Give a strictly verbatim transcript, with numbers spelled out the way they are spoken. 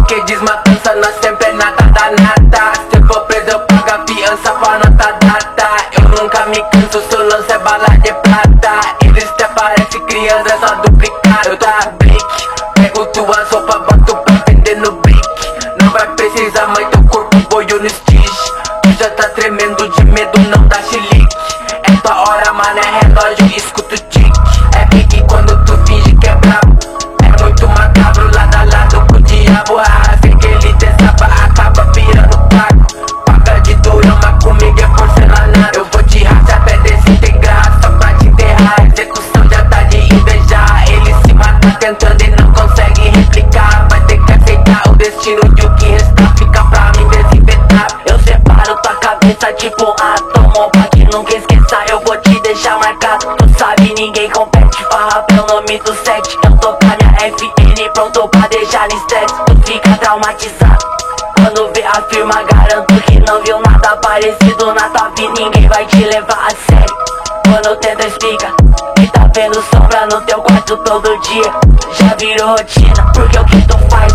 que desmatança, nós sempre é nada da nada. Se for preso eu pago a fiança com a nota data. Eu nunca me canso, seu lance é bala de prata. Eles até parecem criança, é só duplicado. Eu tô a blick, pego tua sopa, boto pra vender no brick. Não vai precisar mais teu corpo, boio no stitch. Tu já tá tremendo de medo, não dá chilique. É tua hora, mano, é relógio, escuta o tique. É pique quando tu finge que é brabo. É muito macabro, lado a lado com o diabo. Ah, sei que ele desaba, acaba virando pago. Paga de durão, mas comigo é porcelanato. Eu vou te rachar até desintegrar, só pra te enterrar. A execução já tá de invejar. Ele se mata tentando e não consegue replicar. Vai ter que aceitar o destino de o que resta, fica pra mim desinfetar. Eu separo tua cabeça tipo um átomo, pra que nunca esqueça, eu vou te deixar marcado. Tu sabe, ninguém compete, farra pelo nome do set. Eu tô com a minha F N pronto pra deixar no estresse. Tu fica traumatizado quando vê a firma, garanto que não viu nada parecido na tua vida. Ninguém vai te levar a sério quando eu tento explicar. E tá vendo sombra no teu quarto todo dia, já virou rotina, porque o que tu faz